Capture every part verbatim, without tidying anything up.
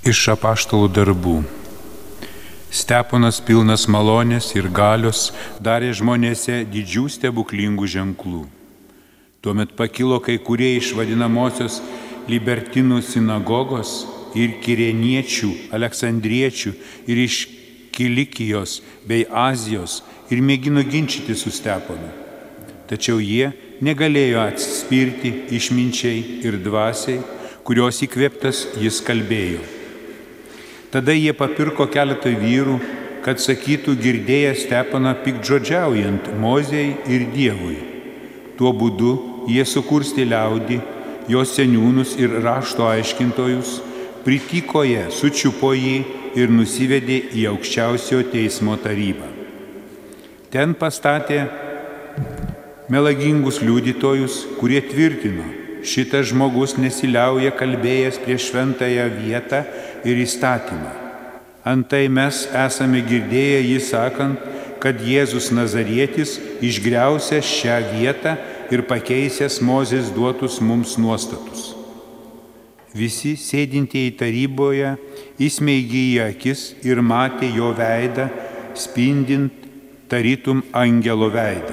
Iš apaštalų darbų. Steponas pilnas malonės ir galios darė žmonėse didžių stebuklingų ženklų. Tuomet pakilo kai kurie iš vadinamosios libertinų sinagogos ir kireniečių, aleksandriečių ir iš Kilikijos bei Azijos ir mėgino ginčyti su Steponu. Tačiau jie negalėjo atsispirti išminčiai ir dvasiai, kurios įkvėptas jis kalbėjo. Tada jie papirko keletą vyrų, kad sakytų girdėję Steponą piktžodžiaujant Mozei ir Dievui. Tuo būdu jie sukurstė liaudį, jos seniūnus ir rašto aiškintojus, pritiko jie, sučiupo jį ir nusivedė į aukščiausiojo teismo tarybą. Ten pastatė melagingus liudytojus, kurie tvirtino, šitas žmogus nesiliauja kalbėjęs prieš šventąją vietą ir įstatymą. Antai mes esame girdėję jį sakant, kad Jėzus Nazarietis išgriausęs šią vietą ir pakeisęs Mozės duotus mums nuostatus. Visi sėdintieji taryboje įsmeigė į akis ir matė jo veidą, spindint tarytum angelo veidą.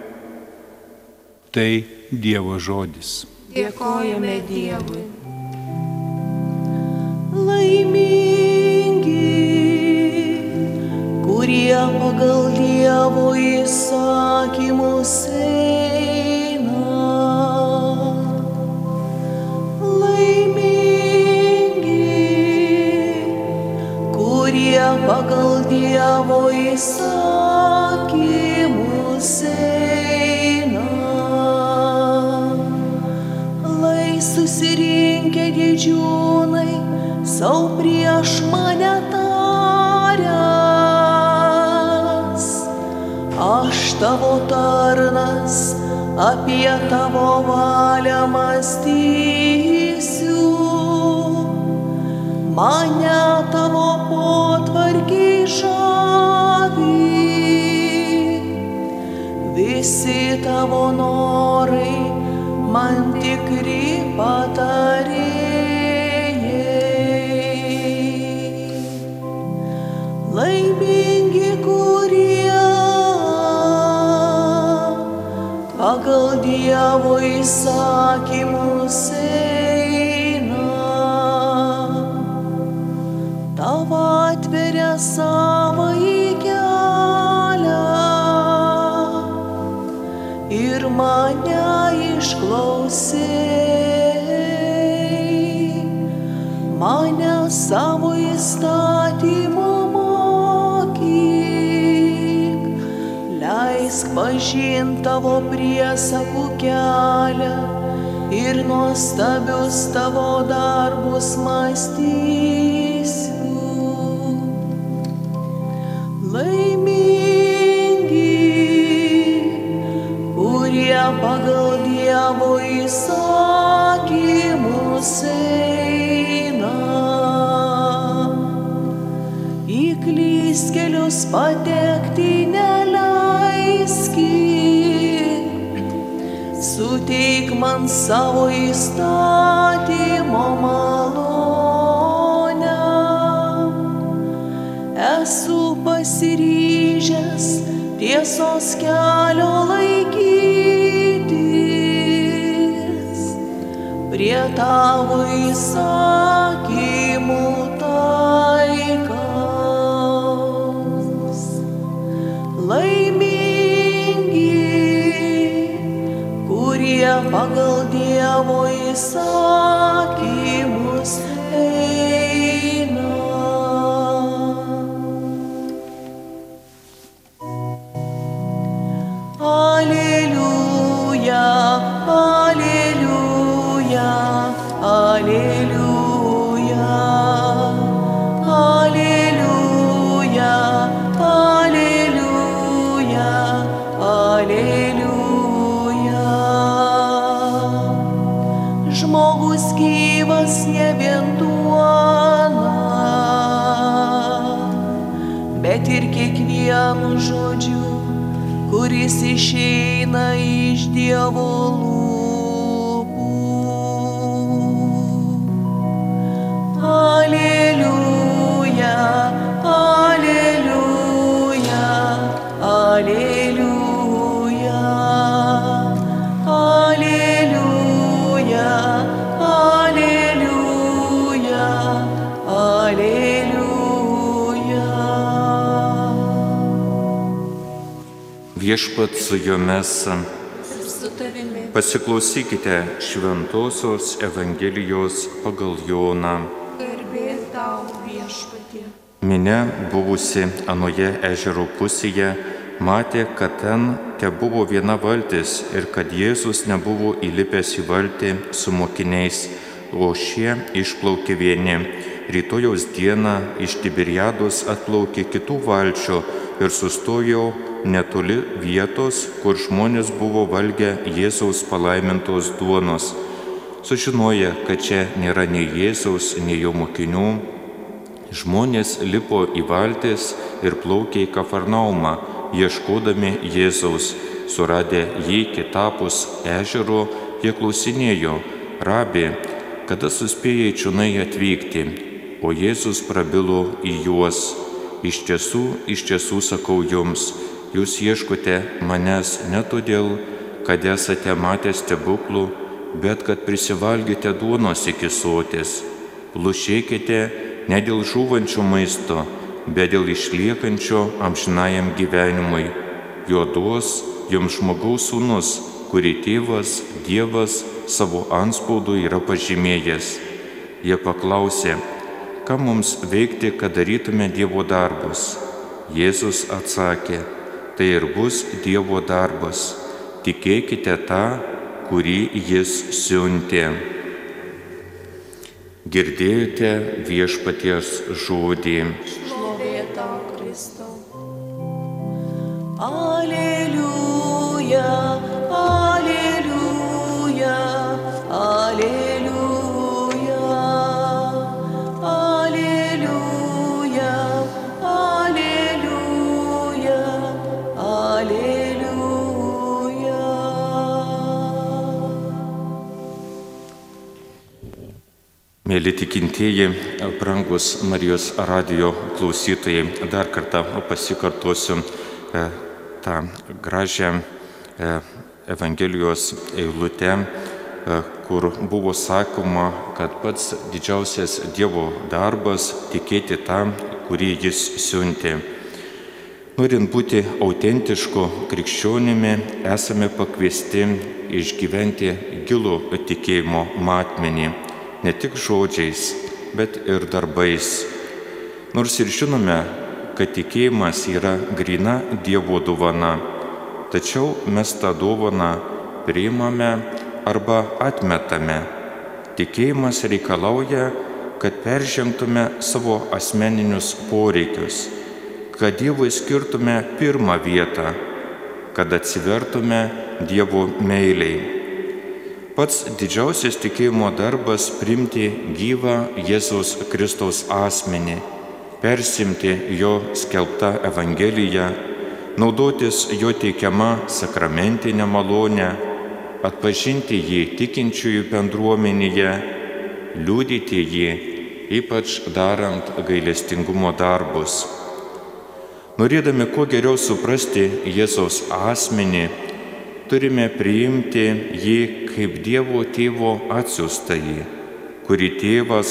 Tai Dievo žodis. Dėkojame Dievui. Laimingi, kurie pagal Dievo įsakymus eina. Laimingi, kurie pagal Dievo įsakymus eina. Lai susirinkę didžiūnai sau prieš mane taręs, aš tavo tarnas apie tavo valią mąstysiu, mane tavo potvarkiai žavi, visi tavo norai man tikri patarėjai. Laimingi, kurie pagal Dievo įsakymus eina, tau atveria savąjį kelią ir mane išklausei, mane savo įstatymo mokyk, leisk pažint tavo priesakų kelią ir nuostabius tavo darbus mąstysiu. Laimingi, kurie pagal Dievo įsakymus eina, į klystkelius patekti neleiskit, suteik man savo įstatymo malonę. Esu pasiryžęs tiesos kelio laikytis, prie tavo įsakymų taikos. Laimingi, kurie pagal Dievo įsakymus eina. Aleliuja, aleliuja, aleliuja, aleliuja, aleliuja, aleliuja. Žmogus gyvas ne vien duona, bet ir kiekvienu žodžiu, kuris išeina iš Dievo lūpų. Aleliuja. Viešpat su jumis. ir su tavimi. Pasiklausykite Šventosios Evangelijos pagal Joną. Garbė tau, Viešpatie. Minia buvusi anoje ežero pusėje matė, kad ten tebuvo viena valtis ir kad Jėzus nebuvo įlipęs į valtį su mokiniais, o šie išplaukė vieni. Rytojaus dieną iš Tiberiados atplaukė kitų valčių ir sustojo netoli vietos, kur žmonės buvo valgę Jėzaus palaimintos duonos. Sužinoję, kad čia nėra nei Jėzaus, nei jo mokinių, žmonės lipo į valtis ir plaukė į Kafarnaumą, ieškodami Jėzaus. Suradę jį kitapus ežero, jie klausinėjo: Rabi, kada suspėjai čionai atvykti? O Jėzus prabilo į juos: Iš tiesų, iš tiesų sakau jums, jūs ieškote manęs ne todėl, kad esate matę stebuklų, bet kad prisivalgėte duonos iki soties. Plušėkite ne dėl žūvančio maisto, bet dėl išliekančio amžinajam gyvenimui. Jo duos jums žmogaus sūnus, kurį tėvas, Dievas savo antspaudu yra pažymėjęs. Jie paklausė: ką mums veikti, kad darytume Dievo darbus? Jėzus atsakė: tai ir bus Dievo darbas. Tikėkite tą, kurį jis siuntė. Girdėjote Viešpaties žodį. Šlovė tau, Kristau. Aleliuja, aleliuja, aleliuja, aleliuja, aleliuja, aleliuja. Mėly tikintieji, brangus Marijos radijo klausytojai, dar kartą pasikartosiu e, tą gražią e, Evangelijos eilutę, e, kur buvo sakoma, kad pats didžiausias Dievo darbas tikėti tą, kurį jis siuntė. Norint būti autentišku krikščionimi, esame pakviesti išgyventi gilų tikėjimo matmenį. Ne tik žodžiais, bet ir darbais. Nors ir žinome, kad tikėjimas yra gryna Dievo dovana, tačiau mes tą dovaną priimame arba atmetame. Tikėjimas reikalauja, kad peržengtume savo asmeninius poreikius, kad Dievui skirtume pirmą vietą, kad atsivertume Dievo meiliai. Pats didžiausias tikėjimo darbas priimti gyvą Jėzaus Kristaus asmenį, persimti jo skelbtą Evangeliją, naudotis jo teikiama sakramentinė malonė, atpažinti jį tikinčiųjų bendruomenėje, liudyti jį, ypač darant gailestingumo darbus. Norėdami kuo geriau suprasti Jėzaus asmenį, turime priimti jį kaip Dievo Tėvo atsiųstąjį, kurį tėvas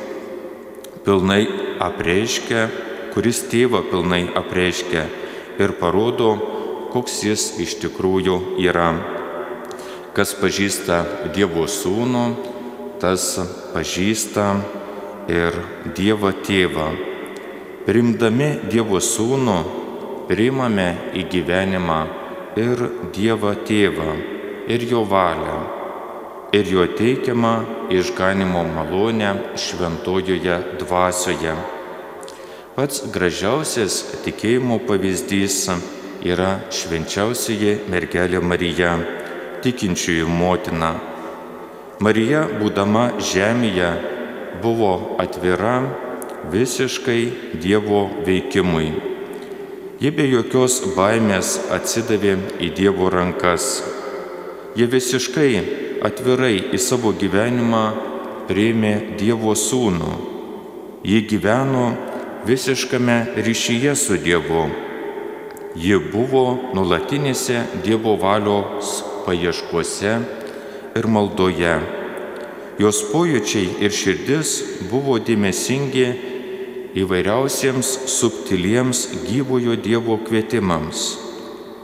pilnai apreiškia, kuris tėvą pilnai apreiškia ir parodo, koks jis iš tikrųjų yra. Kas pažįsta Dievo Sūnų, tas pažįsta ir Dievą Tėvą. Priimdami Dievo Sūnų, priimame į gyvenimą ir Dievą Tėvą, ir jo valią, ir jo teikiamą išganimo malonę šventojoje dvasioje. Pats gražiausias tikėjimo pavyzdys yra švenčiausioji mergelė Marija, tikinčiųjų motina. Marija, būdama žemėje, buvo atvira visiškai Dievo veikimui. Ji be jokios baimės atsidavė į Dievo rankas. Ji visiškai atvirai į savo gyvenimą priėmė Dievo Sūnų. Ji gyveno visiškame ryšyje su Dievu. Ji buvo nuolatinėse Dievo valios paieškose ir maldoje. Jos pojūčiai ir širdis buvo dėmesingi įvairiausiems subtiliems gyvojo Dievo kvietimams.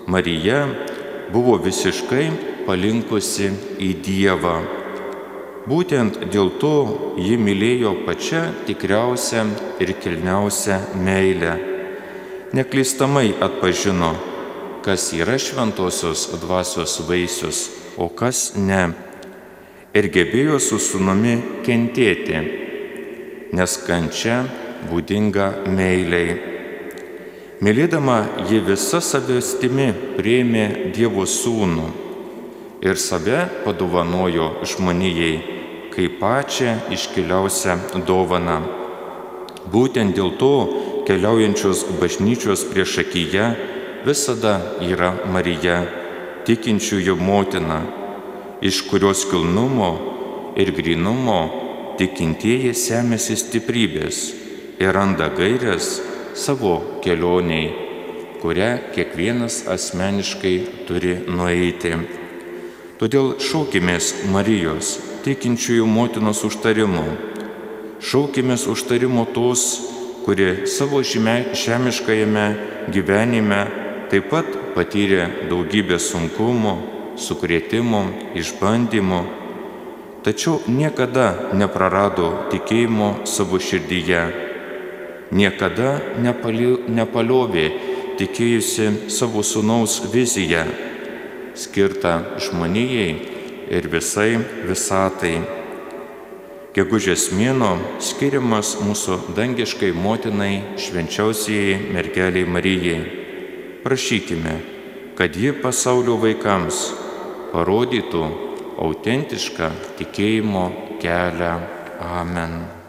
Marija buvo visiškai palinkusi į Dievą. Būtent dėl to ji mylėjo pačią tikriausią ir kilniausią meilę. Neklystamai atpažino, kas yra šventosios dvasios vaisius, o kas ne. Ir gebėjo su sūnumi kentėti, nes kančia būdinga meiliai. Mylėdama ji visa savastimi priėmė Dievo sūnų ir save padovanojo žmonijai kaip pačią iškiliausią dovaną. Būtent dėl to keliaujančios bažnyčios priešakyje visada yra Marija, tikinčiųjų motina, iš kurios kilnumo ir grynumo tikintieji semiasi stiprybės ir randa gaires savo kelioniai, kurią kiekvienas asmeniškai turi nueiti. Todėl šaukimės Marijos, tikinčiųjų motinos užtarimo. Šaukimės užtarimo tos, kuri savo žemiškajame gyvenime taip pat patyrė daugybę sunkumų, sukrėtimų, išbandymų, tačiau niekada neprarado tikėjimo savo širdyje, niekada nepaliovė tikėjusi savo sūnaus viziją, skirtą žmonijai ir visai visatai. Gegužės mėnuo skiriamas mūsų dangiškai motinai švenčiausiai mergelei Marijai. Prašykime, kad ji pasaulio vaikams parodytų autentišką tikėjimo kelią. Amen.